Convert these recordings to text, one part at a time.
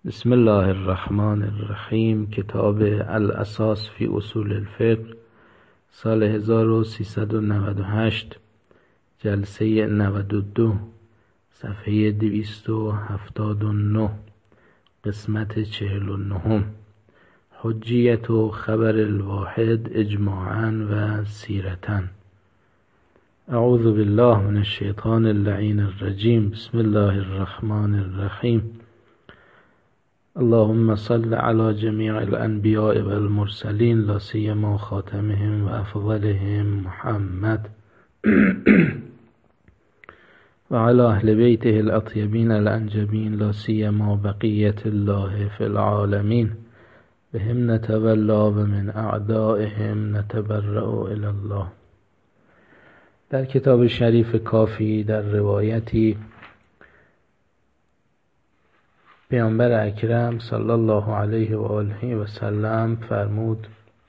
بسم الله الرحمن الرحیم. کتاب الاساس فی اصول الفقه، سال 1398، جلسه 92، صفحه 279، قسمت 49. حجیت و خبر الواحد اجماعا و سیرتا. اعوذ بالله من الشیطان اللعین الرجیم. بسم الله الرحمن الرحیم. اللهم صل على جميع الانبیاء والمرسلین، لا سیما خاتمهم و افضلهم محمد و على اهل بیته الاطیبین الانجبین، لا سیما بقیت الله فی العالمین. بهم نتولا و من اعدائهم نتبرأ الی الله. در کتاب شریف کافی در روایتی پیامبر اکرم صلی الله علیه و آله و سلم فرمود: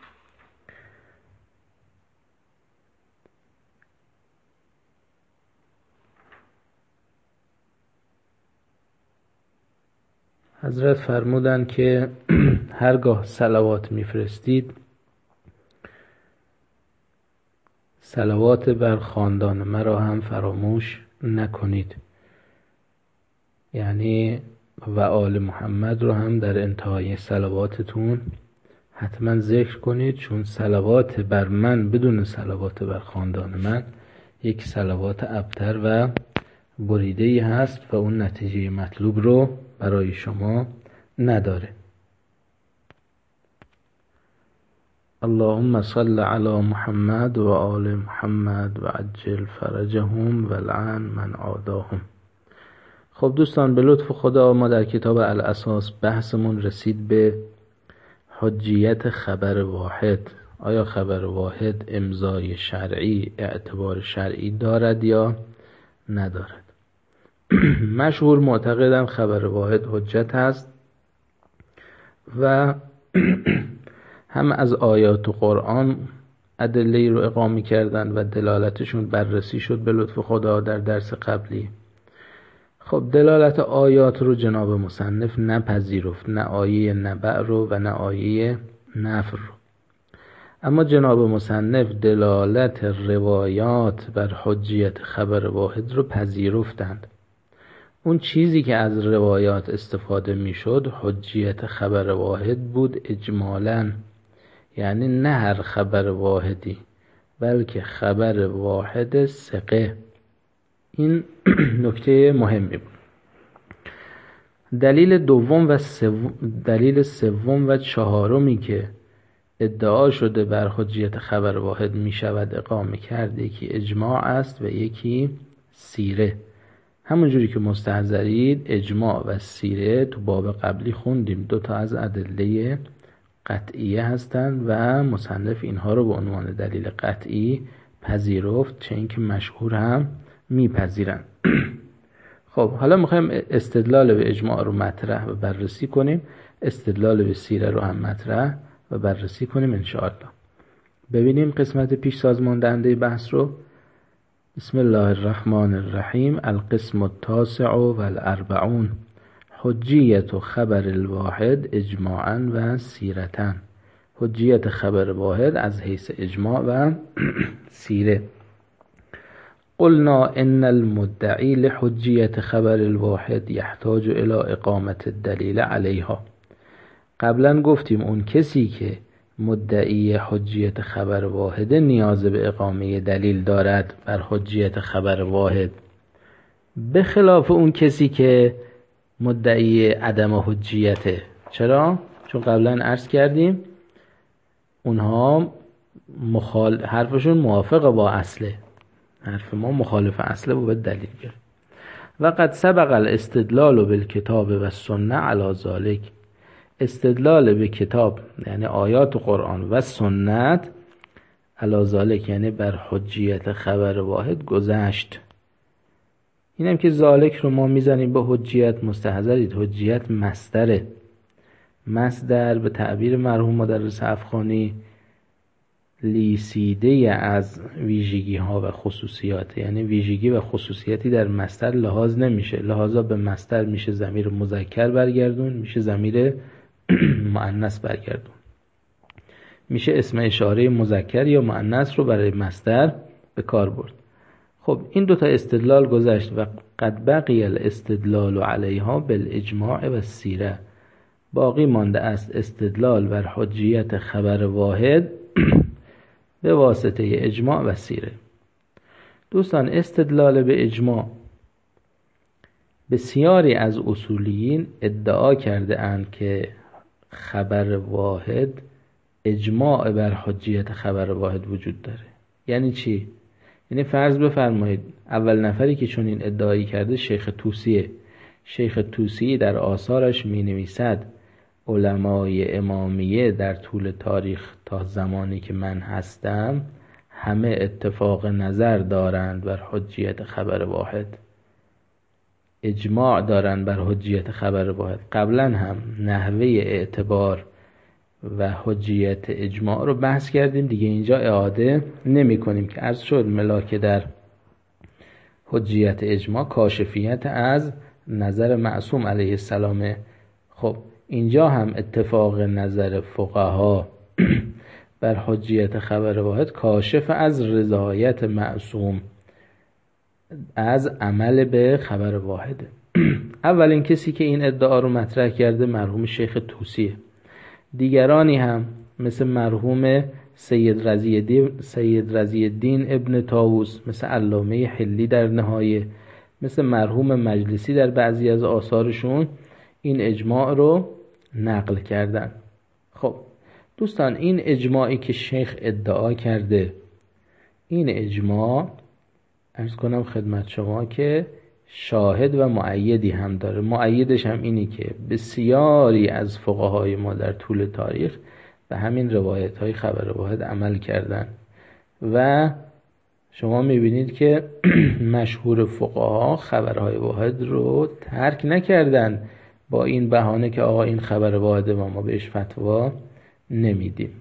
حضرت فرمودند که هرگاه صلوات میفرستید، صلوات بر خاندان مرا هم فراموش نکنید. یعنی و آل محمد رو هم در انتهای صلواتتون حتما ذکر کنید، چون صلوات بر من بدون صلوات بر خاندان من یک صلوات ابتر و بریده‌ای هست و اون نتیجه مطلوب رو برای شما نداره. اللهم صل علی محمد و آل محمد و عجل فرجهم و لعن من عاداهم. خب دوستان، به لطف خدا ما در کتاب الاساس بحثمون رسید به حجیت خبر واحد. آیا خبر واحد امضای شرعی، اعتبار شرعی دارد یا ندارد؟ مشهور معتقدم خبر واحد حجت هست و هم از آیات و قرآن ادله رو اقامه کردن و دلالتشون بررسی شد به لطف خدا در درس قبلی. خب دلالت آیات رو جناب مصنف نپذیرفت، نه آیه نبأ رو و نه آیه نفر رو. اما جناب مصنف دلالت روایات بر حجیت خبر واحد رو پذیرفتند. اون چیزی که از روایات استفاده میشد حجیت خبر واحد بود اجمالاً، یعنی نه هر خبر واحدی بلکه خبر واحد ثقه. این نکته مهمی بود. دلیل سوم و چهارمی که ادعا شده بر حجیت خبر واحد می شود اقامه کرد، یکی اجماع است و یکی سیره. همونجوری که مستحضرید اجماع و سیره تو باب قبلی خوندیم، دوتا از ادله قطعیه هستند و مصنف اینها رو به عنوان دلیل قطعی پذیرفت، چه اینکه مشهور هم میپذیرن. خب حالا میخوایم استدلال به اجماع رو مطرح و بررسی کنیم، استدلال به سیره رو هم مطرح و بررسی کنیم انشاءالله. ببینیم قسمت پیش سازمان دهنده بحث رو. بسم الله الرحمن الرحیم. القسم التاسع و الاربعون. حجیت خبر الواحد اجماعا و سیرتا. حجیت خبر واحد از حیث اجماع و سیره. قلنا ان المدعی لحجیت خبر الواحد یحتاج الى اقامة الدلیل علیها. قبلا گفتیم اون کسی که مدعی حجیت خبر واحد نیاز به اقامه دلیل دارد بر حجیت خبر واحد، به خلاف اون کسی که مدعی عدم حجیته. چرا؟ چون قبلا عرض کردیم اونها حرفشون موافق با اصله، حرف ما مخالف اصله و به دلیل گرفت. و قد سبق الاستدلال بالکتاب و سنه علی ذلک. استدلال به کتاب یعنی آیات قرآن و سنت علی ذلک یعنی بر حجیت خبر واحد گذشت. اینم که ذالک رو ما میزنیم به حجیت، مستحضرید حجیت مصدره. مصدر به تعبیر مرحوم مدرس افغانی لیسیده از ویژگی ها و خصوصیات، یعنی ویژگی و خصوصیاتی در مصدر لحاظ نمیشه، لحاظا به مصدر میشه ضمیر مذکر برگردون، میشه ضمیر مؤنث برگردون، میشه اسم اشاره مذکر یا مؤنث رو برای مصدر به کار برد. خب این دوتا استدلال گذشت و قد بقی الاستدلال علیها بالاجماع و السیره، باقی مانده است استدلال بر حجیت خبر واحد به واسطه اجماع و سیره. دوستان استدلال به اجماع، بسیاری از اصولیین ادعا کرده اند که خبر واحد اجماع بر حجیت خبر واحد وجود داره. یعنی چی؟ یعنی فرض بفرمایید اول نفری که چون این ادعایی کرده شیخ طوسیه. شیخ طوسی در آثارش می نویسد علمای امامیه در طول تاریخ تا زمانی که من هستم همه اتفاق نظر دارند بر حجیت خبر واحد، اجماع دارند بر حجیت خبر واحد. قبلا هم نحوه اعتبار و حجیت اجماع رو بحث کردیم دیگه، اینجا اعاده نمی کنیم که عرض شد ملاک در حجیت اجماع کاشفیت از نظر معصوم علیه السلام. خب اینجا هم اتفاق نظر فقها بر حجیت خبر واحد کاشف از رضایت معصوم از عمل به خبر واحده. اولین کسی که این ادعا رو مطرح کرده مرحوم شیخ طوسیه. دیگرانی هم مثل مرحوم سید رضی الدین ابن طاووس، مثل علامه حلی در نهایه، مثل مرحوم مجلسی در بعضی از آثارشون این اجماع رو نقل کردن. خب دوستان این اجماعی که شیخ ادعا کرده، این اجماع عرض کنم خدمت شما که شاهد و مؤیدی هم داره. مؤیدش هم اینی که بسیاری از فقهای ما در طول تاریخ به همین روایت های خبر واحد عمل کردن و شما میبینید که مشهور فقها خبرهای واحد رو ترک نکردن با این بهانه که آقا این خبر واحد ما بهش فتوا نمیدیم.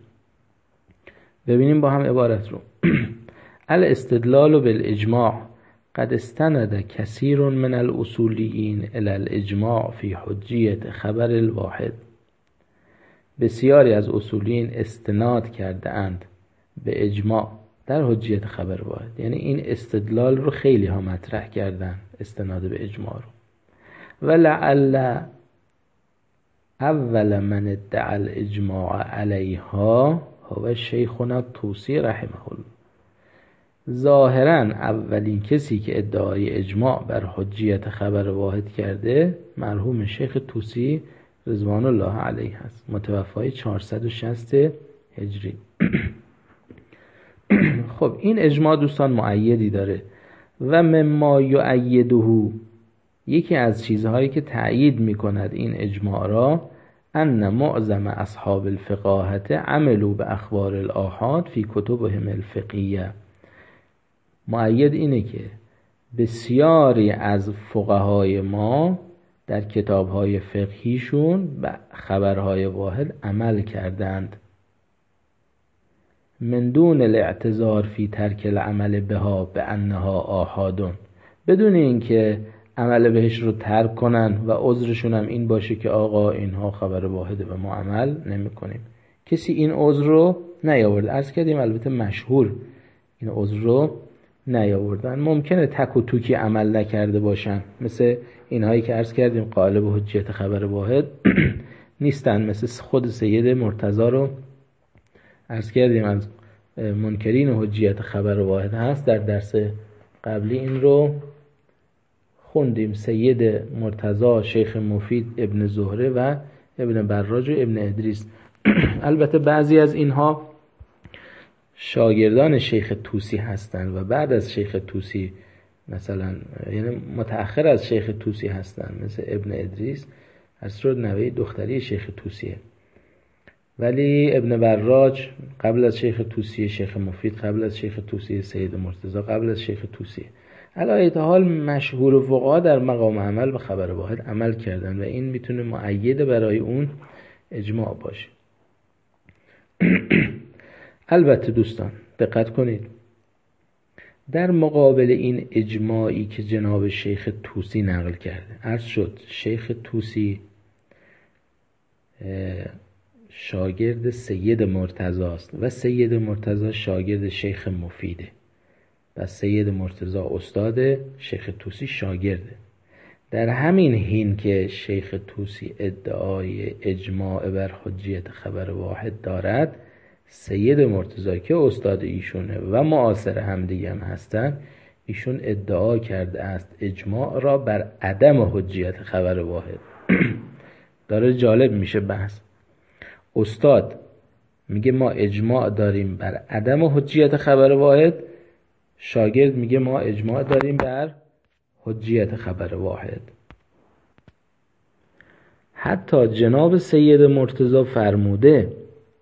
ببینیم با هم عبارت رو. الاستدلال بالاجماع قد استند کثیر من الاصولیین الی الاجماع فی حجیت خبر الواحد. بسیاری از اصولیین استناد کرده اند به اجماع در حجیت خبر واحد، یعنی این استدلال رو خیلی ها مطرح کردن، استناد به اجماع رو. ولعل اول من ادعا الاجماع علیها هو شیخنا الطوسی رحمه الله. ظاهرا اولین کسی که ادعای اجماع بر حجیت خبر واحد کرده مرحوم شیخ طوسی رضوان الله علیه هست، متوفای 460 هجری. خب این اجماع دوستان مؤیدی داره و مما یؤیده، یکی از چیزهایی که تأیید میکند این اجماع را، ان معظم اصحاب الفقاهه عملوا به اخبار الآحاد فی کتبهم الفقهیه. مؤید اینه که بسیاری از فقهای ما در کتابهای فقهیشون به خبرهای واحد عمل کردند، من دون الاعتذار فی ترک العمل بها به انها آحادون، بدون اینکه عمل بهش رو ترک کنن و عذرشون هم این باشه که آقا اینها خبر واحده و ما عمل نمی کنیم. کسی این عذر رو نیاورد. عرض کردیم البته مشهور این عذر رو نیاوردن. ممکنه تک و توکی عمل نکرده باشن، مثل اینهایی که عرض کردیم قائل به حجیت خبر واحد نیستن، مثل خود سید مرتضی رو عرض کردیم از منکرین حجیت خبر واحد هست. در درس قبلی این رو خوندیم. سید مرتضی، شیخ مفید، ابن زهره و ابن براج و ابن ادریس. البته بعضی از اینها شاگردان شیخ طوسی هستند و بعد از شیخ طوسی مثلا یعنی متأخر از شیخ طوسی هستند، مثل ابن ادریس اصر نوه دختری شیخ طوسیه، ولی ابن براج قبل از شیخ طوسی، شیخ مفید قبل از شیخ طوسی، سید مرتضی قبل از شیخ طوسی. علی ای حال مشهور فقها در مقام عمل به خبر واحد عمل کردن و این میتونه مؤید برای اون اجماع باشه. البته دوستان دقت کنید، در مقابل این اجماعی که جناب شیخ طوسی نقل کرده، عرض شد شیخ طوسی شاگرد سید مرتضی است و سید مرتضی شاگرد شیخ مفیده و سید مرتضی استاد، شیخ طوسی شاگرده. در همین حین که شیخ طوسی ادعای اجماع بر حجیت خبر واحد دارد، سید مرتضی که استاد ایشونه و معاصر همدیگه هم هستن، ایشون ادعا کرده است اجماع را بر عدم حجیت خبر واحد. داره جالب میشه بحث. استاد میگه ما اجماع داریم بر عدم حجیت خبر واحد، شاگرد میگه ما اجماع داریم بر حجیت خبر واحد. حتی جناب سید مرتضی فرموده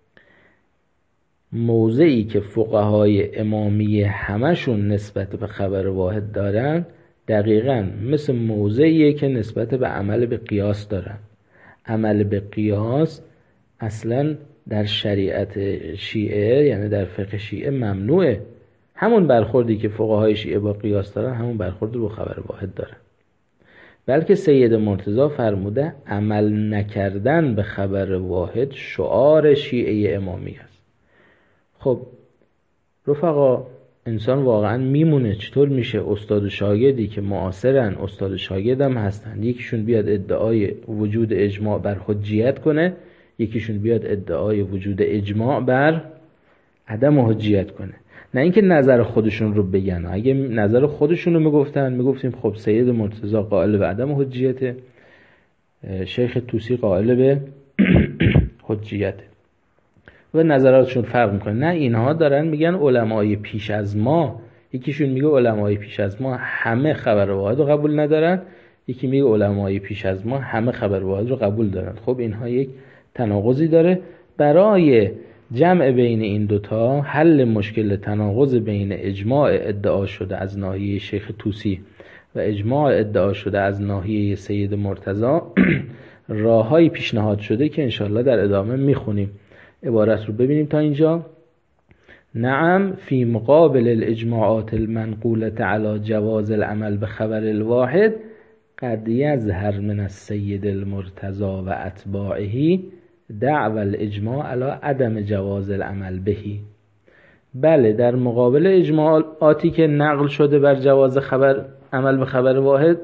موضعی که فقهای امامی همشون نسبت به خبر واحد دارن دقیقاً مثل موضعیه که نسبت به عمل به قیاس دارن. عمل به قیاس اصلاً در شریعت شیعه، یعنی در فقه شیعه ممنوعه. همون برخوردی که فقهای شیعه با قیاس دارن همون برخورد با خبر واحد دارن. بلکه سید مرتضی فرموده عمل نکردن به خبر واحد شعار شیعه امامی است. خب رفقا، انسان واقعا میمونه چطور میشه استاد و شاگردی که معاصرن، استاد و شاگرد هم هستن، یکیشون بیاد ادعای وجود اجماع بر حجیت کنه، یکیشون بیاد ادعای وجود اجماع بر عدم حجیت کنه. نه اینکه نظر خودشون رو بگن. اگه نظر خودشون رو میگفتیم خب سید مرتضی قائل به عدم حجیت، شیخ طوسی قائل به حجیت و نظراتشون فرق میکنه. نه، اینها دارن میگن علمای پیش از ما، یکیشون میگه علمای پیش از ما همه خبر واحد رو قبول ندارن، یکی میگه علمای پیش از ما همه خبر واحد رو قبول دارن. خب اینها یک تناقضی داره. برای جمع بین این دوتا، حل مشکل تناقض بین اجماع ادعا شده از ناحیه شیخ طوسی و اجماع ادعا شده از ناحیه سید مرتضی راههایی پیشنهاد شده که انشالله در ادامه میخونیم. عبارت رو ببینیم تا اینجا. نعم فی مقابل الاجماعات المنقولة على جواز العمل بخبر الواحد قد یظهر من السید المرتضی و اتباعه دعوى الاجماع على عدم جواز العمل بهی. بله، در مقابل اجماعاتی که نقل شده بر جواز عمل به خبر واحد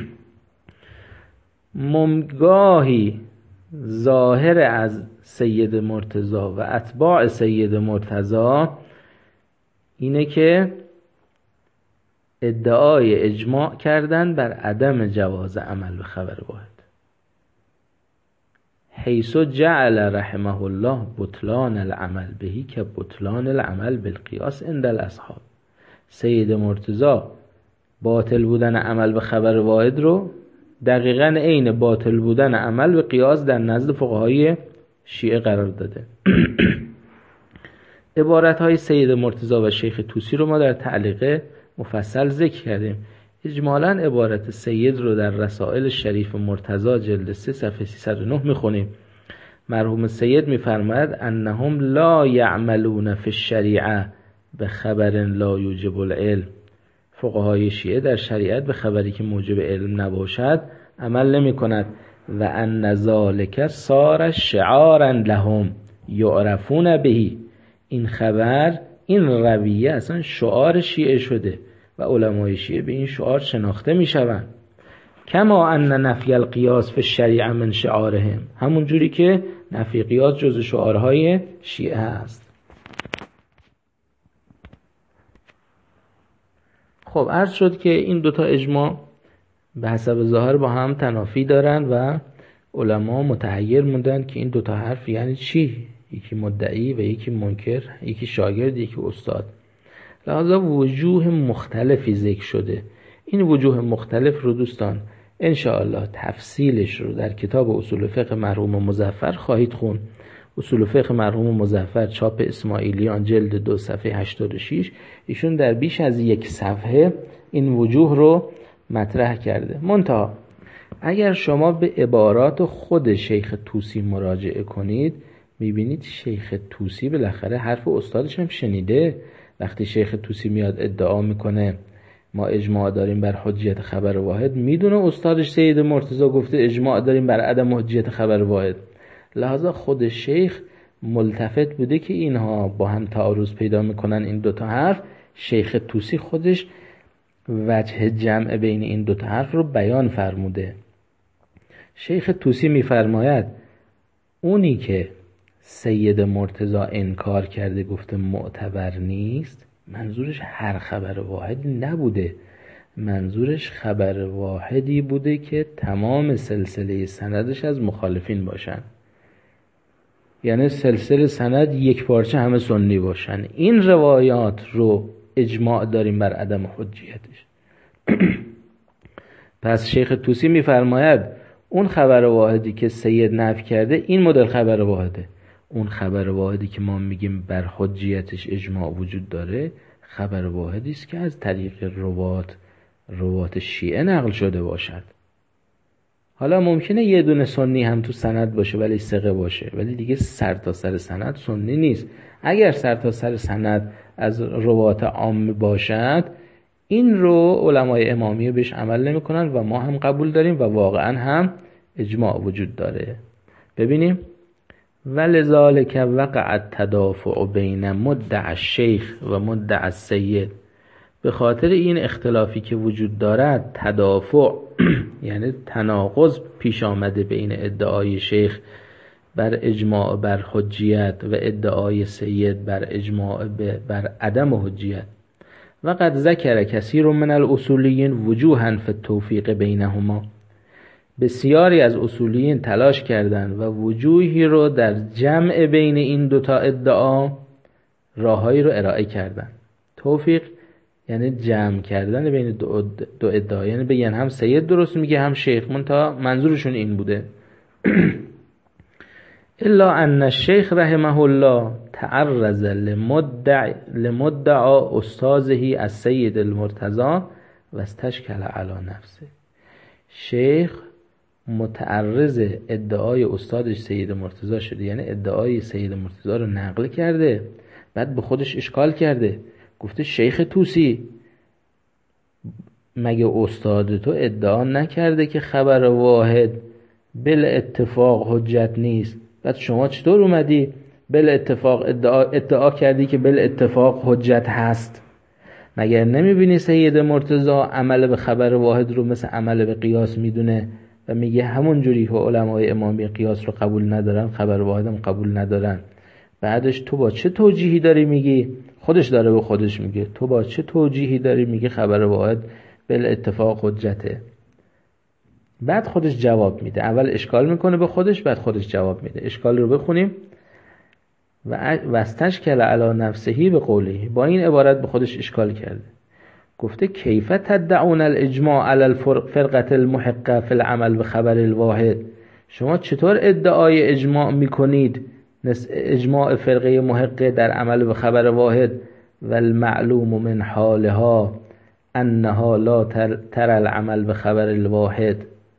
ممگاهی ظاهر از سید مرتضی و اتباع سید مرتضی اینه که ادعای اجماع کردن بر عدم جواز عمل به خبر واحد، حیث جعل رحمه الله بطلان العمل بهی که بطلان العمل بالقیاس عند الاصحاب. سید مرتضی باطل بودن عمل به خبر واحد رو دقیقاً عین باطل بودن عمل به قیاس در نزد فقهای شیعه قرار داده. عبارت‌های سید مرتضی و شیخ طوسی رو ما در تعلیق مفصل ذکر کردیم. اجمالاً عبارت سید رو در رسائل شریف مرتضی جلد 3 صفحه 309 میخونیم. مرحوم سید میفرماید انهم لا یعملون فی الشریعه به خبر لا یوجب العلم. فقهای شیعه در شریعت به خبری که موجب علم نباشد عمل نمی کند. و ان ذالک صار شعارا لهم یعرفون بهی. این خبر، این رویه اصلا شعار شیعه شده و علمای شیعه به این شعار شناخته می شوند. کما ان نفی القیاس فی الشریعه من شعارهم. همون جوری که نفی قیاس جز شعارهای شیعه است. خب عرض شد که این دوتا اجماع به حسب ظاهر با هم تنافی دارن و علما متحیر موندن که این دوتا حرف یعنی چی؟ یکی مدعی و یکی منکر، یکی شاگرد یکی استاد. لذا وجوه مختلفی ذکر شده. این وجوه مختلف رو دوستان انشاءالله تفصیلش رو در کتاب اصول فقه مرحوم مظفر خواهید خون. اصول فقه مرحوم مظفر چاپ اسماعیلیان جلد 2 صفحه 86. ایشون در بیش از 1 صفحه این وجوه رو مطرح کرده. منتها اگر شما به عبارات خود شیخ طوسی مراجعه کنید میبینید شیخ طوسی بالاخره حرف استادش هم شنیده. وقتی شیخ طوسی میاد ادعا میکنه ما اجماع داریم بر حجیت خبر واحد، میدونه استادش سید مرتضی گفته اجماع داریم بر عدم حجیت خبر واحد، لحاظا خود شیخ ملتفت بوده که اینها با هم تعارض پیدا میکنن این دوتا حرف. شیخ طوسی خودش وجه جمع بین این دوتا حرف رو بیان فرموده. شیخ طوسی میفرماید اونی که سید مرتضی انکار کرده گفته معتبر نیست، منظورش هر خبر واحدی نبوده، منظورش خبر واحدی بوده که تمام سلسله سندش از مخالفین باشن، یعنی سلسله سند یک پارچه همه سنی باشن. این روایات رو اجماع داریم بر عدم حجیتش. پس شیخ طوسی میفرماید اون خبر واحدی که سید نفی کرده این مدل خبر واحده، اون خبر واحدی که ما میگیم بر حجیتش اجماع وجود داره خبر واحدی است که از طریق روات شیعه نقل شده باشد. حالا ممکنه یه دونه سنی هم تو سند باشه ولی ثقه باشه، ولی دیگه سر تا سر سند سنی نیست. اگر سر تا سر سند از روات عام باشد این رو علمای امامیه بهش عمل نمی کنن و ما هم قبول داریم و واقعا هم اجماع وجود داره. ببینیم ولذالک وقع التدافع بین مدعی الشیخ و مدعی السید، به خاطر این اختلافی که وجود دارد تدافع یعنی تناقض پیش آمده بین ادعای شیخ بر اجماع بر حجیت و ادعای سید بر اجماع بر عدم حجیت. و قد ذکر کثیر من الاصولیین وجوها فی التوفیق بینهما، بسیاری از اصولیین تلاش کردند و وجوهی رو در جمع بین این دوتا ادعا راههایی رو ارائه کردند. توفیق یعنی جمع کردن بین دو ادعا، یعنی بگن هم سید درست میگه هم شیخ، منتها منظورشون این بوده. الا ان الشیخ رحمه الله تعرض لمدعا استاذه السید المرتضی و استشکل علی نفسه. شیخ متعرض ادعای استادش سید مرتضی شده، یعنی ادعای سید مرتضی رو نقل کرده، بعد به خودش اشکال کرده، گفته شیخ طوسی مگه استاد تو ادعا نکرده که خبر واحد بل اتفاق حجت نیست؟ بعد شما چطور اومدی بل اتفاق ادعا کردی که بل اتفاق حجت هست؟ مگر نمیبینی سید مرتضی عمل به خبر واحد رو مثل عمل به قیاس میدونه و میگه همون جوری که علمای امامی قیاس رو قبول ندارن خبر واحدم قبول ندارن. بعدش تو با چه توجیهی داری میگی؟ خودش داره به خودش میگه تو با چه توجیهی داری میگی خبر واحد بل اتفاق حجته؟ بعد خودش جواب میده، اول اشکال میکنه به خودش بعد خودش جواب میده. اشکال رو بخونیم. و استشکل علی نفسه به قوله، با این عبارت به خودش اشکال کرده، گفته کیف تدعون الاجماع علی الفرقه المحقه فی العمل به خبر الواحد، شما چطور ادعای اجماع میکنید اجماع فرقه محقه در عمل به خبر واحد و المعلوم من حالها انها لا ترى العمل به خبر الواحد،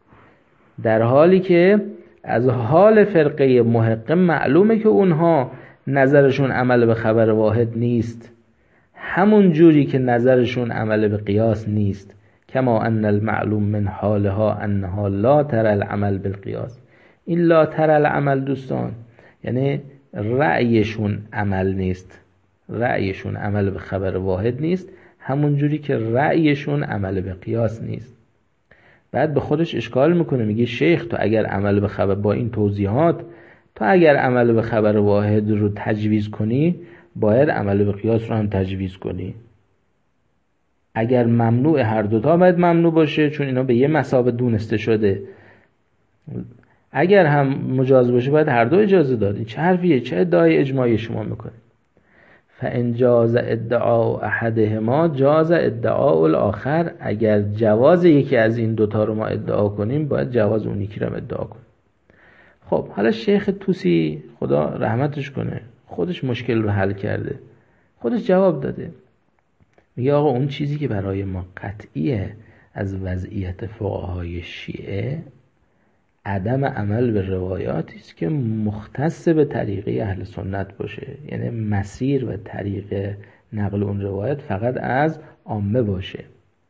در حالی که از حال فرقه محقه معلومه که اونها نظرشون عمل به خبر واحد نیست، همون جوری که نظرشون عمل به قیاس نیست. کما ان المعلوم من حالها انها لا ترى العمل بالقیاس. این لا ترى العمل دوستان یعنی رأیشون عمل نیست، رأیشون عمل به خبر واحد نیست، همون جوری که رأیشون عمل به قیاس نیست. بعد به خودش اشکال میکنه، میگه شیخ تو اگر عمل به خبر با این توضیحات تو اگر عمل به خبر واحد رو تجویز کنی باید عمل به قیاس رو هم تجویز کنی. اگر ممنوع هر دوتا باید ممنوع باشه چون اینا به یه مثابه دونسته شده، اگر هم مجاز باشه باید هر دو اجازه داد. این چه حرفیه؟ چه ادعای اجماعی شما میکنه؟ فان جاز ادعا احدهما جاز ادعا الاخر، اگر جواز یکی از این دوتا رو ما ادعا کنیم باید جواز اون یکی رو هم ادعا کنیم. خب حالا شیخ طوسی خدا رحمتش کنه خودش مشکل رو حل کرده، خودش جواب داده، میگه آقا اون چیزی که برای ما قطعیه از وضعیت فقهای شیعه عدم عمل به روایاتی است که مختص به طریقه اهل سنت باشه، یعنی مسیر و طریق نقل اون روایت فقط از عامه باشه.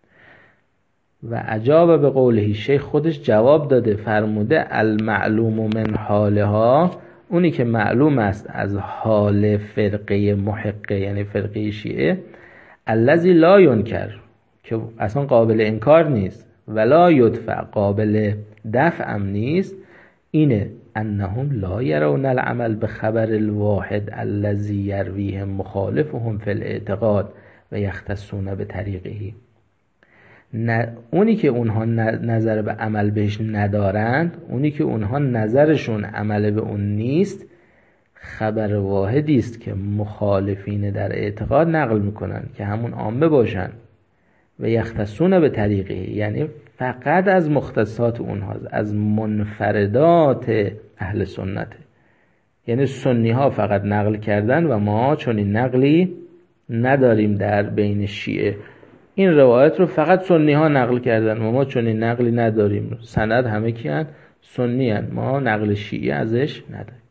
و اجاب به قوله، شیخ خودش جواب داده، فرموده المعلوم من حالها، اونی که معلوم است از حال فرقه محقه یعنی فرقه شیعه، الذی لا ینکر، که اصلا قابل انکار نیست، ولا یدفع، قابل دفع هم نیست، اینه انهم لا یرون العمل به خبر الواحد الذی یرویه مخالفهم فی الاعتقاد و یختصون به طریقه. اونی که اونها نظر به عمل بهش ندارند، اونی که اونها نظرشون عمل به اون نیست، خبر واحدی است که مخالفین در اعتقاد نقل میکنن که همون عامه باشن، و یختصون به طریقه، یعنی فقط از مختصات اونهاست، از منفردات اهل سنته. یعنی سنی ها فقط نقل کردن و ما چون این نقلی نداریم در بین شیعه. این روایت رو فقط سنی ها نقل کردن و ما چون این نقلی نداریم. سند همه کیان؟ سنی هن. ما نقل شیعه ازش نداریم.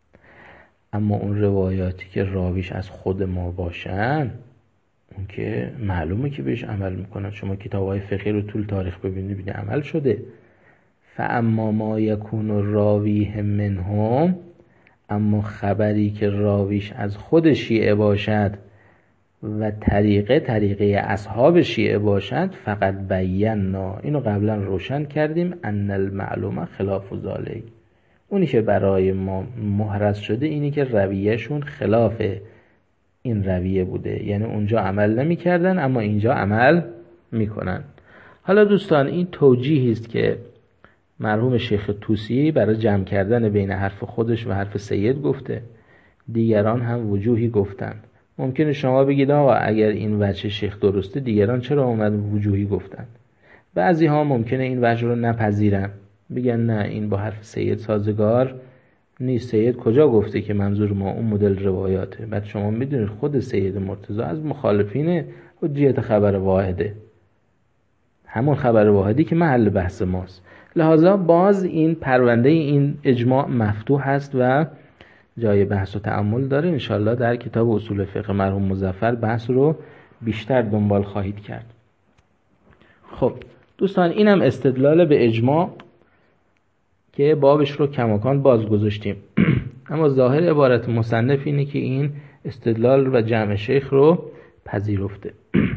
اما اون روایاتی که راویش از خود ما باشن، اون که معلومه که بهش عمل میکنن. شما کتاب‌های فقهی رو طول تاریخ ببینید عمل شده. فاما ما یکون راویه منهم، اما خبری که راویش از خود شیعه باشد و طریقه اصحاب شیعه باشد، فقط بینا، اینو قبلا روشن کردیم، ان المعلومه خلاف ذالک، اونی که برای ما محرز شده اینی که رویهشون خلاف این رویه بوده، یعنی اونجا عمل نمی کردن اما اینجا عمل میکنن. حالا دوستان این توجیهی است که مرحوم شیخ طوسی برای جمع کردن بین حرف خودش و حرف سید گفته، دیگران هم وجوهی گفتن. ممکنه شما بگید آقا اگر این وجه شیخ درسته دیگران چرا اومد وجوهی گفتن؟ بعضی ها ممکنه این وجه رو نپذیرن، بگن نه این با حرف سید سازگار نیست. سید کجا گفته که منظور ما اون مدل روایاته؟ بعد شما میدونید خود سید مرتضی از مخالفین حجیت خبر واحده، همون خبر واحدی که محل بحث ماست. لحاظا باز این پرونده این اجماع مفتوح است و جای بحث و تأمل داره. انشالله در کتاب اصول فقه مرحوم مظفر بحث رو بیشتر دنبال خواهید کرد. خب دوستان اینم استدلال به اجماع که بابش رو کماکان باز گذاشتیم. اما ظاهر عبارت مصنف اینه که این استدلال و جمع شیخ رو پذیرفته.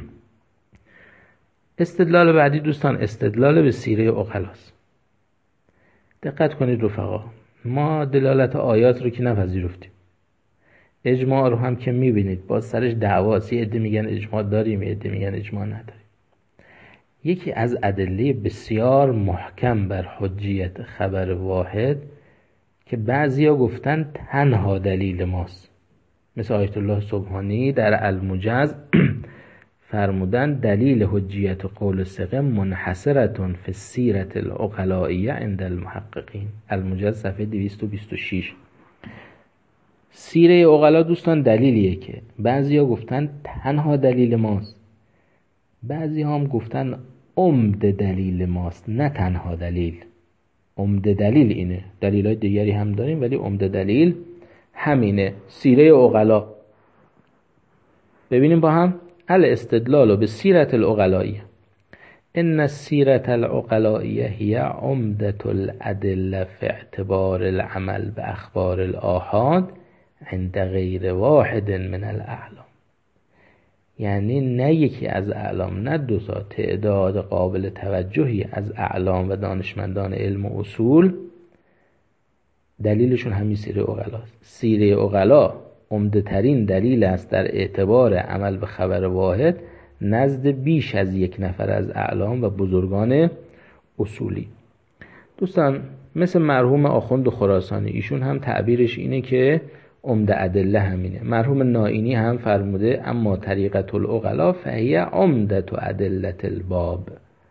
استدلال بعدی دوستان استدلال به سیره عقلاست. دقت کنید رفقا، ما دلالت آیات رو که نپذیرفتیم، اجماع رو هم که میبینید باز سرش دعواست، یه عده میگن اجماع داریم، یه عده میگن اجماع نداریم. یکی از ادله بسیار محکم بر حجیت خبر واحد که بعضیا گفتن تنها دلیل ماست، مثل آیت الله سبحانی در الموجز فرمودن دلیل حجیت قول ثقه منحصرتون فی السیرة العقلائیه عند المحققین، الموجز صفحه 226. سیره عقلا دوستان دلیلیه که بعضیا گفتن تنها دلیل ماست، بعضی هم گفتن عمده دلیل ماست، نه تنها دلیل. عمده دلیل اینه، دلیلای دیگری هم داریم ولی عمده دلیل همینه، سیره عقلا. ببینیم با هم الاستدلال به سیرة العقلائیه، ان السیرة العقلائیه هی عمدة الادله فی اعتبار العمل به اخبار الآحاد عند غیر واحد من الاعلام. یعنی نه یکی از اعلام، نه دو تا، تعداد قابل توجهی از اعلام و دانشمندان علم و اصول دلیلشون همین سیره عقلاست. سیره عقلا عمده ترین دلیل است در اعتبار عمل به خبر واحد نزد بیش از یک نفر از اعلام و بزرگان اصولی. دوستان مثل مرحوم آخوند خراسانی، ایشون هم تعبیرش اینه که عمده ادله همینه. مرحوم نائینی هم فرموده اما طریقت العقلا فهی عمدة ادله الباب.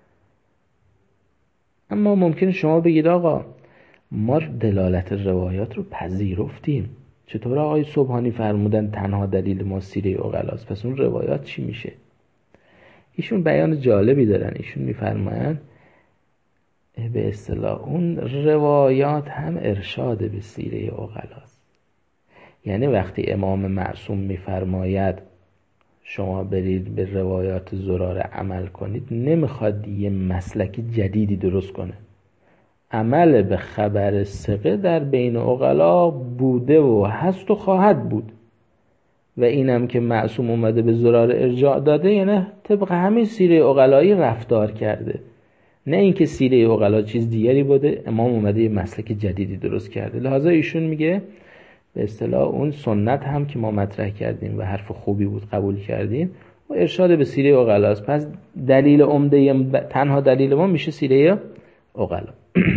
اما ممکنه شما بگید آقا ما دلالت روایات رو پذیرفتیم، چطور آقای سبحانی فرمودن تنها دلیل ما سیره عقلاست، پس اون روایات چی میشه؟ ایشون بیان جالبی دارن، ایشون میفرمایند به اصطلاح اون روایات هم ارشاد به سیره عقلاست. یعنی وقتی امام معصوم میفرماید شما برید به روایات زراره عمل کنید، نمیخواد یه مسلک جدیدی درست کنه. عمل به خبر ثقه در بین عقلا بوده و هست و خواهد بود، و اینم که معصوم اومده به زراره ارجاع داده، یعنی طبق همین سیره عقلایی رفتار کرده، نه اینکه سیره عقلا چیز دیگری بوده امام اومده یه مسلک جدیدی درست کرده. لحاظا ایشون میگه به اصطلاح اون سنت هم که ما مطرح کردیم و حرف خوبی بود قبول کردیم و ارشاد به سیره عقلاست، پس دلیل عمده تنها دلیل ما میشه سیره عقلا.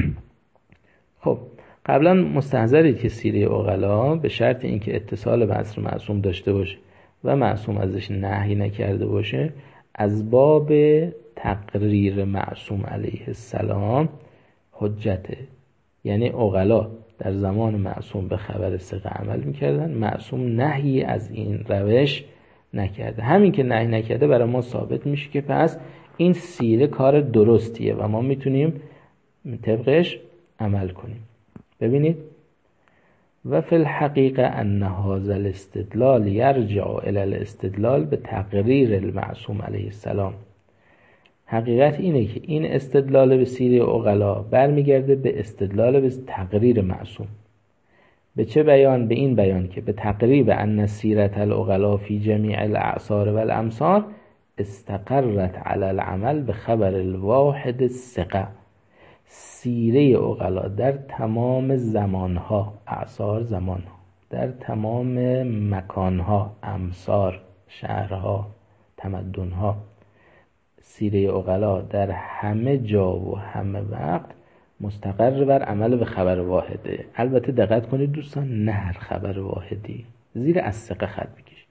خب قبلا مستحضرید که سیره عقلا به شرط اینکه اتصال به عصر معصوم داشته باشه و معصوم ازش نهی نکرده باشه، از باب تقریر معصوم علیه السلام حجته. یعنی عقلا در زمان معصوم به خبر ثقه عمل میکردن، معصوم نهی از این روش نکرده. همین که نهی نکرده برای ما ثابت میشه که پس این سیره کار درستیه و ما میتونیم طبقش عمل کنیم. ببینید و فی الحقیقه ان هذا الاستدلال یرجع الی الاستدلال به تقریر المعصوم علیه السلام. حقیقت اینه که این استدلال به سیره عقلا برمیگرده به استدلال به تقریر معصوم. به چه بیان؟ به این بیان که به تقریب ان سیرت العقلا فی جمیع الاعصار و الامصار استقرت علی العمل به خبر الواحد الثقه. سیره عقلا در تمام زمانها، اعصار زمانها، در تمام مکانها، امصار شهرها، تمدنها، سیره عقلا در همه جا و همه وقت مستقر بر عمل به خبر واحده. البته دقت کنید دوستان، نه هر خبر واحدی، زیر الثقه خط بکشید.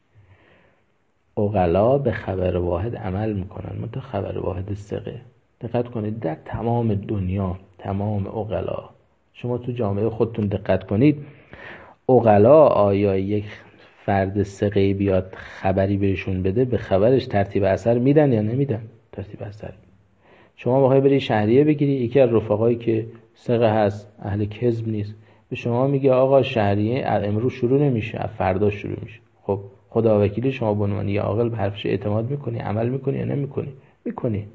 عقلا به خبر واحد عمل میکنن، منتها خبر واحد ثقه. دقت کنید در تمام دنیا، تمام عقلا، شما تو جامعه خودتون دقت کنید، عقلا آیا یک فرد ثقه بیاد خبری بهشون بده، به خبرش ترتیب اثر میدن یا نمیدن؟ ترتیب اثر. شما بخوای بری شهریه بگیری، یکی از رفقایی که ثقه هست، اهل کذب نیست، به شما میگه آقا شهریه امروز شروع نمیشه، از فردا شروع میشه. خب خدا وکیلی شما به عنوان یه عاقل به حرفش اعتماد میکنی، عمل میکنی یا نمیکنی؟ میکنی.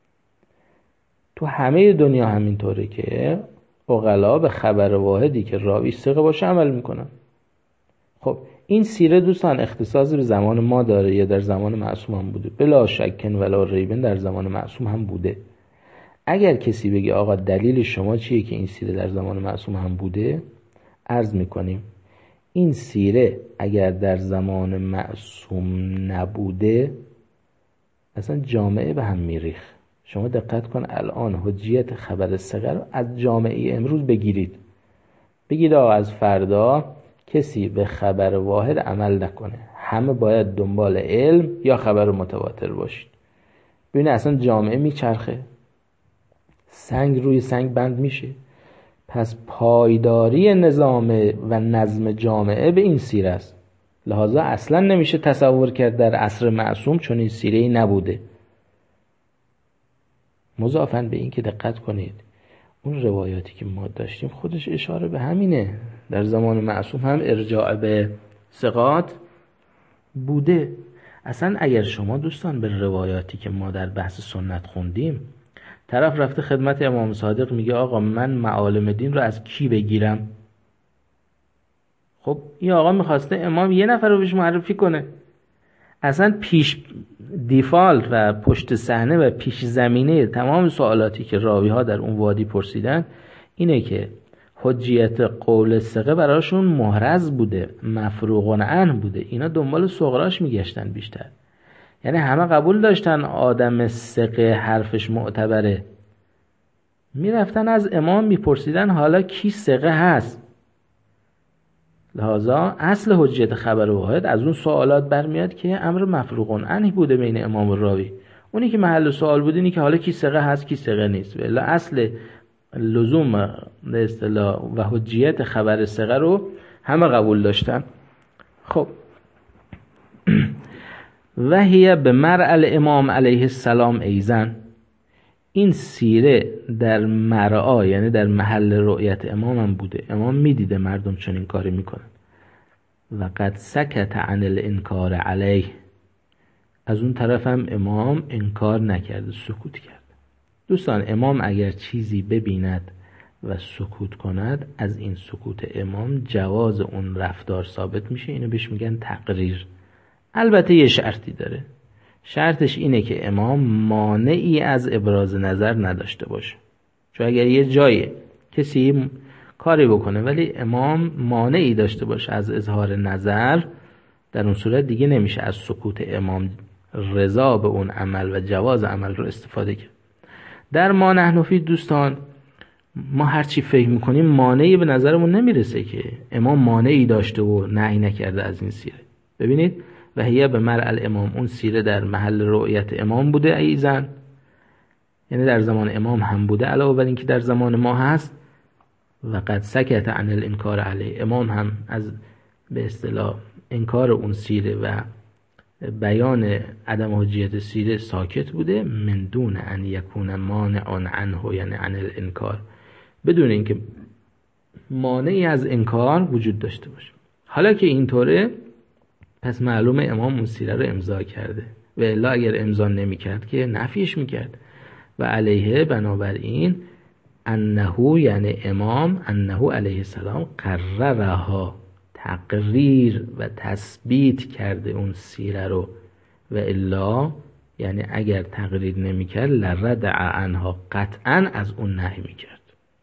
تو همه دنیا همینطوره که عقلا به خبر واحدی که راویش ثقه باشه عمل میکنن. خب این سیره دوستان اختصاص به زمان ما داره یا در زمان معصوم هم بوده؟ بلا شکن ولا ریبن در زمان معصوم هم بوده. اگر کسی بگه آقا دلیل شما چیه که این سیره در زمان معصوم هم بوده، عرض میکنیم این سیره اگر در زمان معصوم نبوده اصلا جامعه به هم میریخ. شما دقت کن الان حجیت خبر ثقه رو از جامعه امروز بگیرید، بگید آقا از فردا کسی به خبر واحد عمل نکنه، همه باید دنبال علم یا خبر متواتر باشید. ببینید اصلا جامعه میچرخه، سنگ روی سنگ بند میشه. پس پایداری نظام و نظم جامعه به این سیره است. لحاظا اصلا نمیشه تصور کرد در عصر معصوم چون این سیره‌ای نبوده. مضافاً به این که دقت کنید اون روایاتی که ما داشتیم خودش اشاره به همینه. در زمان معصوم هم ارجاع به ثقات بوده. اصلا اگر شما دوستان به روایاتی که ما در بحث سنت خوندیم، طرف رفته خدمت امام صادق میگه آقا من معالم دین رو از کی بگیرم؟ خب این آقا میخواسته امام یه نفر رو بهش معرفی کنه. اصلا پیش دیفالت و پشت صحنه و پیش زمینه تمام سوالاتی که راوی ها در اون وادی پرسیدن اینه که حجیت قول ثقه براشون محرز بوده، مفروغ عنه بوده. اینا دنبال صغراش میگشتن بیشتر. یعنی همه قبول داشتن آدم ثقه حرفش معتبره، میرفتن از امام میپرسیدن حالا کی ثقه هست. لحاظا اصل حجیت خبر واحد از اون سوالات برمیاد که امر مفروغ عنه بوده بین امام و راوی. اونی که محل سوال بود اینی که حالا کی ثقه هست کی ثقه نیست. ولی اصل لزوم به اصطلاح و حجیت خبر ثقه رو همه قبول داشتن. خب و هی به مرء الامام علیه السلام ایزن، این سیره در مرعا یعنی در محل رؤیت امام هم بوده، امام میدیده مردم چون این کاری میکنن. و قد سکت عن الانکار علیه، از اون طرف هم امام انکار نکرده، سکوت کرد. دوستان امام اگر چیزی ببیند و سکوت کند، از این سکوت امام جواز اون رفتار ثابت میشه، اینو بهش میگن تقریر. البته یه شرطی داره، شرطش اینه که امام مانعی از ابراز نظر نداشته باشه. چون اگر یه جای کسی کاری بکنه ولی امام مانعی داشته باشه از اظهار نظر، در اون صورت دیگه نمیشه از سکوت امام رضا به اون عمل و جواز عمل رو استفاده کرد. در ما نحن فی دوستان، ما هرچی فکر میکنیم مانعی به نظرمون نمیرسه که امام مانعی داشته و نهی نکرده از این سیره. ببینید و هی به مرعى الامام، اون سیره در محل رؤیت امام بوده ایزن، یعنی در زمان امام هم بوده علاوه بر اینکه در زمان ما هست. و قد سکت عن الانکار علیه، امام هم از به اصطلاح انکار اون سیره و بیان عدم حجیت سیره ساکت بوده، من دون ان یکون مانع عنه یعنی عن الانکار، بدون اینکه مانعی از انکار وجود داشته باشه. حالا که اینطوره پس معلومه امام اون سیره رو امضا کرده، و الا اگر امضا نمی کرد که نفیش میکرد. و علیه بنابراین انه یعنی امام، انه علیه السلام قررها، تقریر و تثبیت کرده اون سیره رو، و الا یعنی اگر تقریر نمی کرد لردع عنها، قطعا از اون نهی می کرد.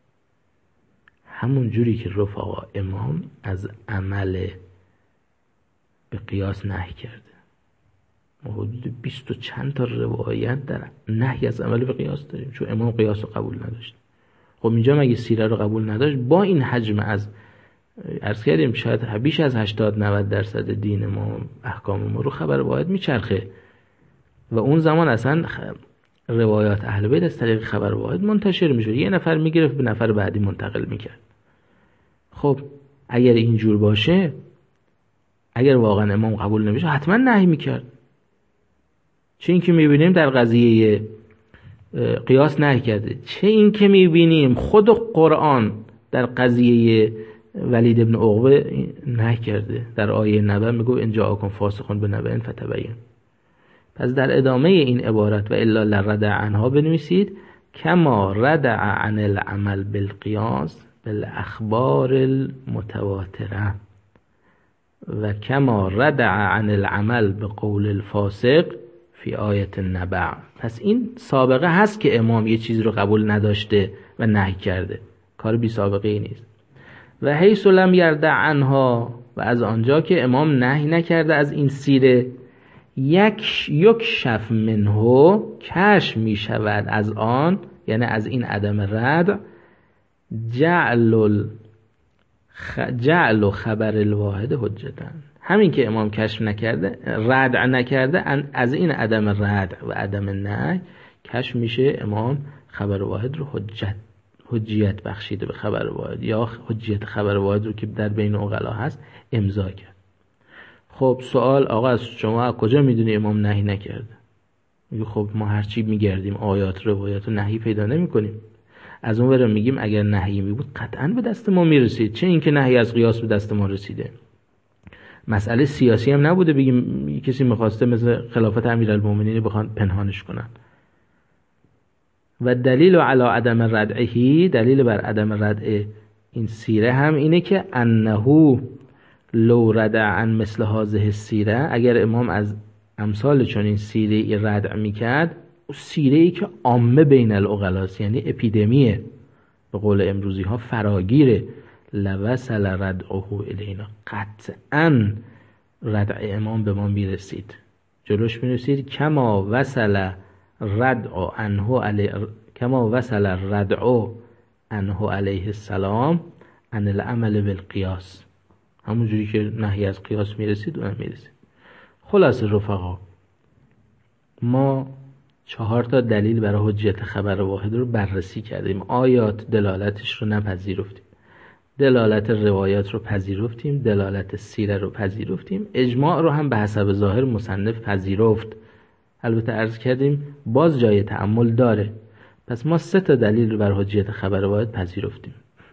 همون جوری که رفقا امام از عمل به قیاس نهی کرده. حدود 20 و چند تا روایت در نهی از عمل به قیاس داریم، چون امام قیاس رو قبول نداشت. خب اینجا مگه سیره رو قبول نداشت؟ با این حجم از عرض کردیم شاید بیش از 80-90% دین ما، احکام ما رو خبر واحد میچرخه، و اون زمان اصلا روایات اهل بیت از طریق خبر واحد منتشر میشد، یه نفر میگرفت به نفر بعدی منتقل میکرد. خب اگر اینجور باشه، اگر واقعا امام قبول نمیشه حتما نهی میکرد. چه این که میبینیم در قضیه قیاس نهی کرده، چه این که میبینیم خود قرآن در قضیه ولید ابن عقبه نهی کرده. در آیه 90 میگه ان جاءکم فاسق بنبأ فتبین. پس در ادامه این عبارت و الا لردع عنها بنویسید کما ردع عن العمل بالقیاس بالاخبار المتواتره و کما ردع عن العمل بقول الفاسق فی آیت النبع. پس این سابقه هست که امام یه چیز رو قبول نداشته و نهی کرده، کار بی سابقه ای نیست. و حیث لم یردع عنها، و از آنجا که امام نهی نکرده از این سیره، یک شف منه، کشف می شود از آن، یعنی از این عدم رد، جعل خبر الواحد حجتن. همین که امام کشف نکرده، ردع نکرده، از این عدم رد و عدم نهی کشف میشه امام خبر واحد رو حجیت بخشیده به خبر واحد، یا حجیت خبر واحد رو که در بین عقلا هست امضا کرد. خب سوال، آقا از شما از کجا میدونی امام نهی نکرده؟ میگه خب ما هرچی میگردیم آیات روایات و نهی پیدا نمی کنیم. از اون ور میگیم اگر نهی می بود قطعا به دست ما میرسید، چه اینکه نهی از قیاس به دست ما رسیده. مسئله سیاسی هم نبوده بگیم کسی میخواسته مثل خلافت امیرالمومنین بخوان پنهانش کنن. و دلیل علی عدم ردعه، دلیل بر عدم ردع این سیره هم اینه که انه لو ردع عن مثل هذه السیره، اگر امام از امثال چون این سیره ردع میکرد، سیره ای که عامه بین العقلاست، یعنی اپیدمیه، به قول امروزی ها فراگیره، لوصل ردعه الینا، قطعا ردع امام به ما میرسید، جلوش میرسید. کما وصل ردع عنه علیه السلام عن العمل بالقیاس، همون جوری که نهی از قیاس میرسید اونم میرسید. خلاصه رفقا، ما 4 دلیل برای حجیت خبر واحد رو بررسی کردیم. آیات دلالتش رو نپذیرفتیم، دلالت روایات رو پذیرفتیم، دلالت سیره رو پذیرفتیم، اجماع رو هم به حسب ظاهر مصنف پذیرفت. البته عرض کردیم باز جای تأمل داره. پس ما 3 دلیل رو بر حجیت خبر واحد پذیرفتیم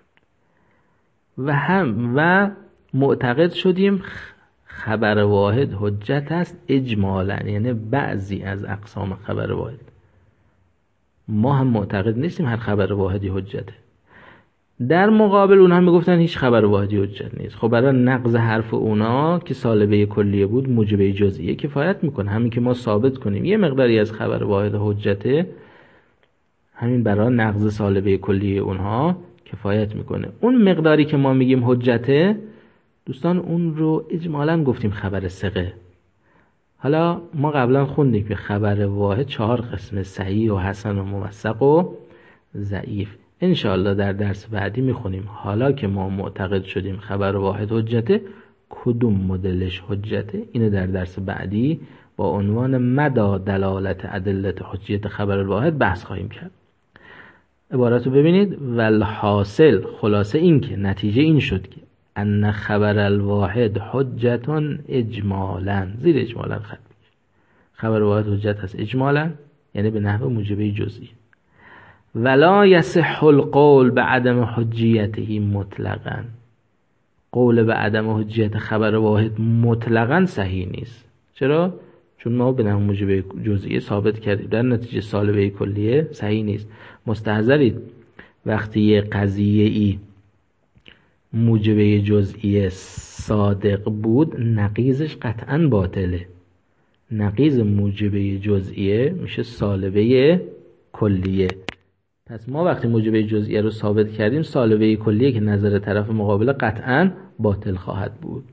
و معتقد شدیم خبر واحد حجت است اجمالاً، یعنی بعضی از اقسام خبر واحد. ما هم معتقد نیستیم هر خبر واحدی حجته. در مقابل اونها میگفتن هیچ خبر واحدی حجت نیست. خب برای نقض حرف اونا که سالبه کلیه بود موجبه جزئیه کفایت میکنه. همین که ما ثابت کنیم یه مقداری از خبر واحد حجته، همین برای نقض سالبه کلیه اونها کفایت میکنه. اون مقداری که ما میگیم حجته دوستان، اون رو اجمالاً گفتیم خبر ثقه. حالا ما قبلا خوندیم که خبر واحد 4 قسمه: صحیح و حسن و موثق و ضعیف. انشاءالله در درس بعدی میخونیم حالا که ما معتقد شدیم خبر واحد حجته کدوم مدلش حجته. اینو در درس بعدی با عنوان مدى دلالت ادله حجیت خبر واحد بحث خواهیم کرد. عبارت رو ببینید: والحاصل، خلاصه این که نتیجه این شد که ان خبر الواحد حجتون اجمالا، زیر اجمالا خط بگیر، خبر واحد حجت هست اجمالا، یعنی به نحو موجبه جزئی. ولا یصح القول بعدم حجیته مطلقا، قول به عدم حجیت خبر واحد مطلقا صحیح نیست. چرا؟ چون ما به نحو موجبه جزئی ثابت کردیم، در نتیجه سالبه کلیه صحیح نیست. مستحضرید وقتی یه قضیه ای موجبه جزئی صادق بود نقیضش قطعا باطله. نقیض موجبه جزئیه میشه سالبه کلیه. پس ما وقتی موجبه جزئیه رو ثابت کردیم سالبه کلیه که نظر طرف مقابل قطعا باطل خواهد بود.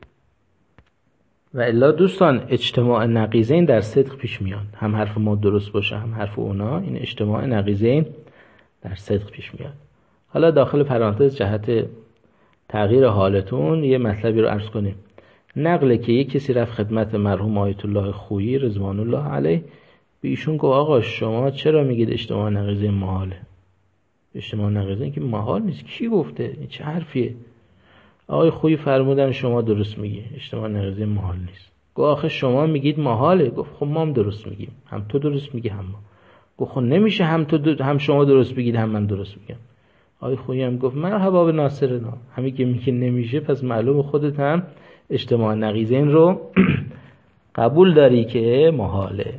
و الا دوستان اجتماع نقیضین در صدق پیش میاد، هم حرف ما درست باشه هم حرف اونا، این اجتماع نقیضین در صدق پیش میاد. حالا داخل پرانتز جهت تغییر حالتون یه مطلبی رو عرض کنیم. نقله که یک کسی رفت خدمت مرحوم آیت الله خویی رضوان الله علیه، به ایشون گفت آقا شما چرا میگید اجتماع نقیضین محاله؟ اجتماع نقیضین که محال نیست، کی گفته؟ این چه حرفیه؟ آقای خویی فرمودن شما درست میگی، اجتماع نقیضین محال نیست. گفت آخه شما میگید محاله. گفت خب ما هم درست میگیم، هم تو درست میگی هم ما. گفت خب نمیشه هم شما درست بگید هم من درست میگم. آقای خویی هم گفت مرحبا به ناصرنا، همین که میگه نمیشه پس معلوم خودت هم اجتماع نقیضین رو قبول داری که محاله.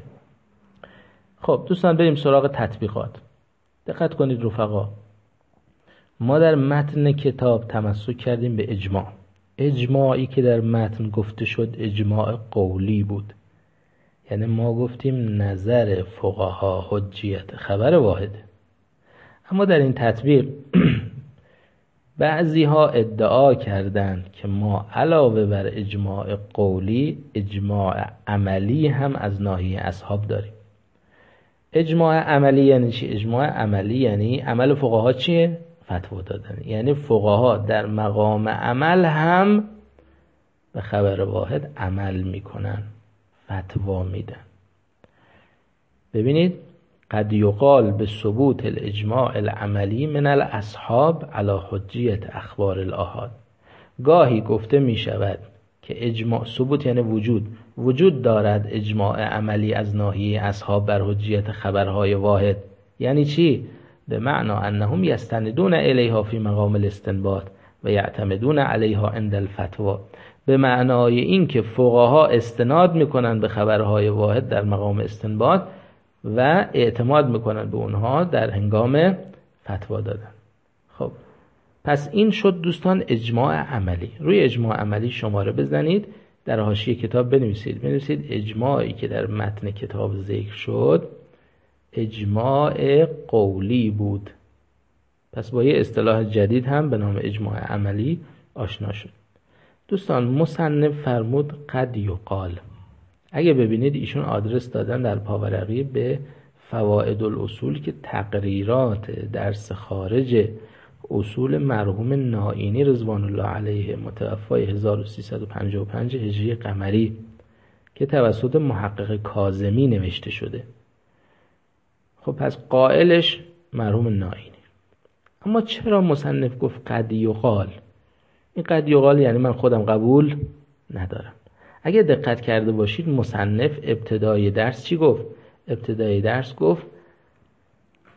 خب دوستان بریم سراغ تطبیقات. دقت کنید رفقا، ما در متن کتاب تمسک کردیم به اجماع. اجماعی که در متن گفته شد اجماع قولی بود، یعنی ما گفتیم نظر فقها حجیت خبر واحده. اما در این تطبیق بعضی ها ادعا کردند که ما علاوه بر اجماع قولی اجماع عملی هم از ناحیه اصحاب داریم. اجماع عملی یعنی چی؟ اجماع عملی یعنی عمل فقها چیه؟ فتوا دادن. یعنی فقها در مقام عمل هم به خبر واحد عمل میکنن، فتوا میدن. ببینید قد یقال به ثبوت الاجماع العملی من الاصحاب علی حجیت اخبار الاحاد. گاهی گفته می شود که اجماع ثبوت یعنی وجود دارد اجماع عملی از ناحیه اصحاب بر حجیت خبرهای واحد. یعنی چی؟ به معنی انهم یستندون الیها فی مقام الاستنباط و یعتمدون علیها عند الفتوا. به معنای این که فقها استناد میکنن به خبرهای واحد در مقام استنباط و اعتماد میکنن به اونها در هنگام فتوا دادن. خب پس این شد دوستان اجماع عملی. روی اجماع عملی شماره بزنید، در حاشیه کتاب بنویسید اجماعی که در متن کتاب ذکر شد اجماع قولی بود. پس با یه اصطلاح جدید هم به نام اجماع عملی آشنا شد. دوستان مصنف فرمود قد یقال. اگه ببینید ایشون آدرس دادن در پاورقی به فوائد الاصول که تقریرات درس خارج اصول مرحوم نائینی رضوان الله علیه متوفای 1355 هجری قمری که توسط محقق کاظمی نوشته شده. خب پس قائلش مرحوم نائینی. اما چرا مصنف گفت قد یقال؟ این قد یقال یعنی من خودم قبول ندارم. اگه دقت کرده باشید مصنف ابتدای درس چی گفت؟ ابتدای درس گفت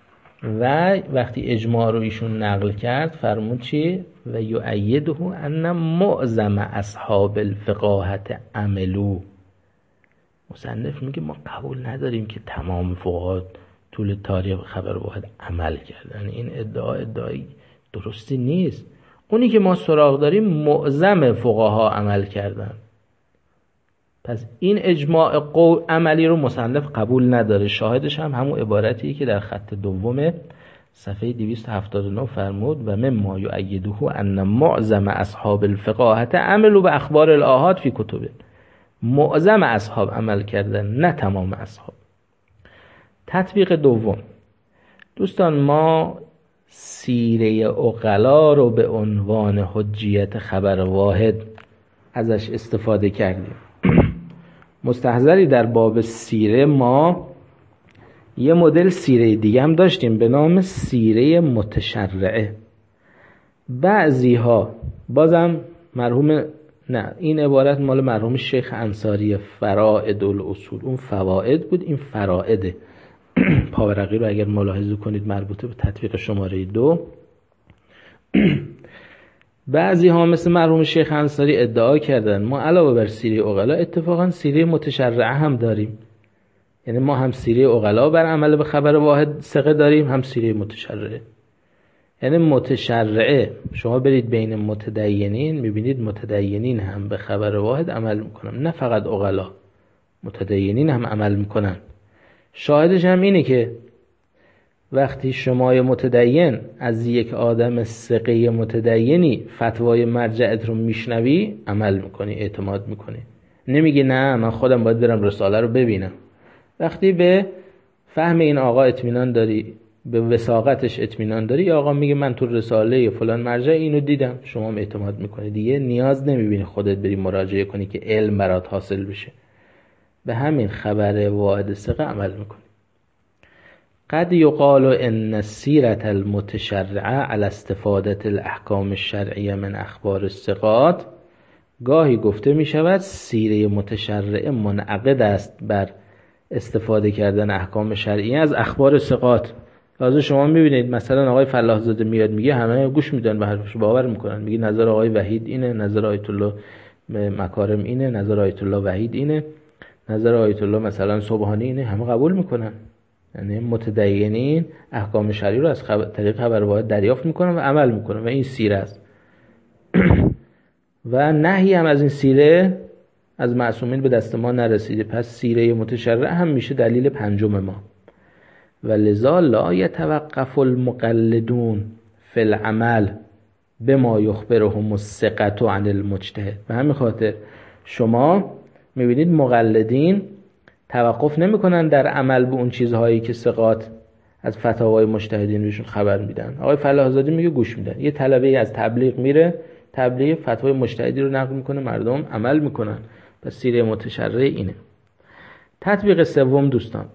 و وقتی اجماع رو ایشون نقل کرد فرمود چی؟ و یؤیده ان معظم اصحاب الفقاهت عملو. مصنف میگه ما قبول نداریم که تمام فقها طول تاریخ خبر واحد عمل کردن. این ادعای درستی نیست. اونی که ما سراغ داریم معظم فقها عمل کردن. پس این اجماع عملی رو مصنف قبول نداره. شاهدش هم همون عبارتیه که در خط دوم صفحه 279 فرمود و مما یؤیده ان معظم اصحاب الفقاهت عملوا به اخبار الآحاد فی کتبه. معظم اصحاب عمل کردن، نه تمام اصحاب. تطبیق دوم دوستان، ما سیره عقلا رو به عنوان حجیت خبر واحد ازش استفاده کردیم. مستحضری در باب سیره ما یه مدل سیره دیگه هم داشتیم به نام سیره متشرعه. بعضی ها بازم مرحوم، نه این عبارت مال مرحوم شیخ انصاری فرائد الاصول، اون فواید بود، این فرائده. پاورقی رو اگر ملاحظه کنید مربوطه به تطبیق شماره 2. بعضی ها مثل مرحوم شیخ انصاری ادعا کردن ما علاوه بر سیره عقلا اتفاقا سیره متشرعه هم داریم. یعنی ما هم سیره عقلا بر عمل به خبر واحد ثقه داریم، هم سیره متشرعه. یعنی متشرعه شما برید بین متدینین میبینید متدینین هم به خبر واحد عمل میکنن، نه فقط عقلا، متدینین هم عمل میکنن. شاهدش هم اینه که وقتی شما متدین از یک آدم ثقه متدینی فتوای مرجعت رو میشنوی عمل میکنی، اعتماد میکنی، نمیگی نه من خودم باید برم رساله رو ببینم. وقتی به فهم این آقا اطمینان داری، به وثاقتش اطمینان داری، یا آقا میگه من تو رساله فلان مرجع اینو دیدم، شما هم اعتماد میکنی، دیگه نیاز نمیبینی خودت بری مراجعه کنی که علم برات حاصل بشه. به همین خبر واحد ثقه عمل میکنی. قد یقال ان السیرة المتشرعه على استفاده الاحکام الشرعیه من اخبار الثقات. گاهی گفته می شود سیره متشرعه منعقد است بر استفاده کردن احکام شرعی از اخبار ثقات. لازم شما میبینید مثلا آقای فلاح زاده میاد میگه همه گوش میدن به حرفش، باور میکنن، میگه نظر آقای وحید اینه، نظر آیت الله مکارم اینه، نظر آیت الله وحید اینه، نظر آیت الله مثلا سبحانی اینه، همه قبول میکنن. یعنی متدینین احکام شرعی رو از طریق خبر واحد دریافت میکنن و عمل میکنن و این سیره است. و نهی هم از این سیره از معصومین به دست ما نرسیده. پس سیره متشرع هم میشه دلیل پنجم ما. و لذا لا یتوقف المقلدون فی العمل بما یخبرهم الثقة عن المجتهد. به همین خاطر شما میبینید مقلدین توقف نمیکنن در عمل به اون چیزهایی که ثقات از فتاوای مجتهدین بهشون خبر میدن. آقای فلاح زاده میگه گوش میدن. یه طلبه از تبلیغ میره تبلیغ فتوای مجتهدی رو نقل میکنه، مردم عمل میکنن. پس سیره متشرع اینه. تطبیق سوم دوستان،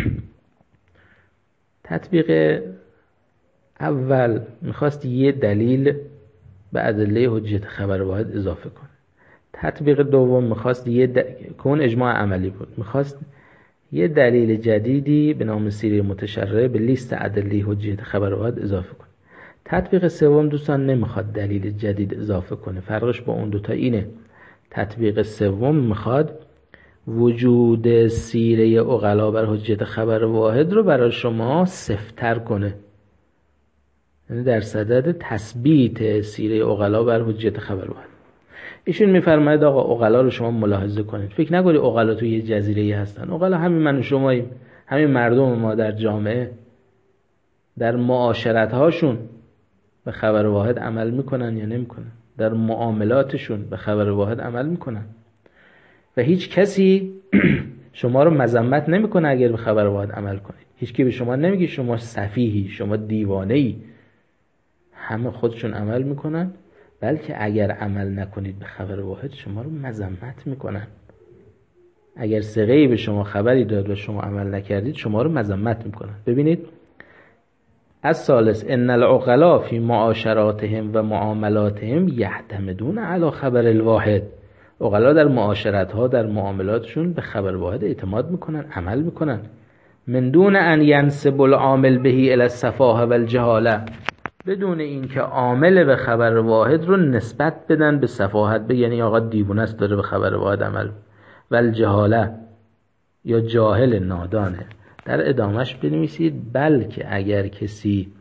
تطبیق اول میخواست یه دلیل به ادله حجیت خبر واحد اضافه کنه. تطبیق دوم میخواست که اون اجماع عملی بود، میخواست یه دلیل جدیدی به نام سیره متشرع به لیست ادله حجیت خبر واحد اضافه کنه. تطبیق سوم دوستان نمیخواد دلیل جدید اضافه کنه. فرقش با اون دوتا اینه. تطبیق سوم میخواد وجود سیره عقلا بر حجیت خبر واحد رو برای شما سفت‌تر کنه، یعنی در صدد تثبیت سیره عقلا بر حجیت خبر واحد. ایشون میفرماید آقا عقلا رو شما ملاحظه کنید، فکر نکنید عقلا تو یه جزیره‌ای هستن. عقلا همین من و شماییم، همین مردم ما در جامعه در معاشرت هاشون به خبر واحد عمل میکنن یا نمیکنن، در معاملاتشون به خبر واحد عمل میکنن و هیچ کسی شما رو مذمت نمیکنه اگر به خبر واحد عمل کنید. هیچ کی به شما نمیگه شما سفیهی، شما دیوانه‌ای. همه خودشون عمل میکنن، بلکه اگر عمل نکنید به خبر واحد شما رو مذمت میکنن. اگر ثقه‌ای به شما خبری داد و شما عمل نکردید شما رو مذمت میکنن. ببینید الثالث ان العقلاء فی معاشراتهم و معاملاتهم یعتمدون علی خبر الواحد. عقلا در معاشرت ها، در معاملاتشون به خبر واحد اعتماد میکنن، عمل میکنن. من دون ان ینسب العامل بهی الی السفاهه و الجهاله، بدون اینکه عامل به خبر واحد رو نسبت بدن به سفاهت، یعنی آقا دیوونه است داره به خبر واحد عمل، و الجهاله یا جاهل نادانه. در ادامهش بنویسید بلکه اگر کسی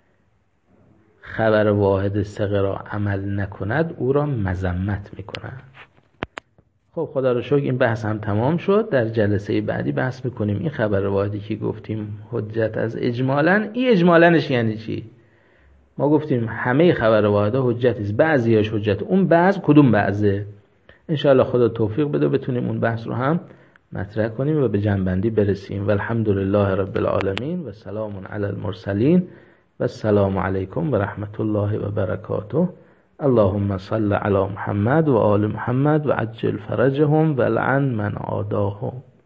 خبر واحد ثقه را عمل نکند او را مذمت میکنند. خب خدا رو شکر این بحث هم تمام شد. در جلسه بعدی بحث میکنیم این خبر واحدی که گفتیم حجت از اجمالاً، این اجمالاًش یعنی چی؟ ما گفتیم همه خبر واحده حجتی است، بعضیاش حجت، اون بعض کدوم بعضه؟ انشاءالله خدا توفیق بده بتونیم اون بحث رو هم مطرح کنیم و به جنبندی برسیم. و الحمدلله رب العالمین و سلام علی المرسلین و السلام علیکم و رحمت الله و برکاته. اللهم صل علی محمد و آل محمد و عجل فرجهم و لعن من عاداهم.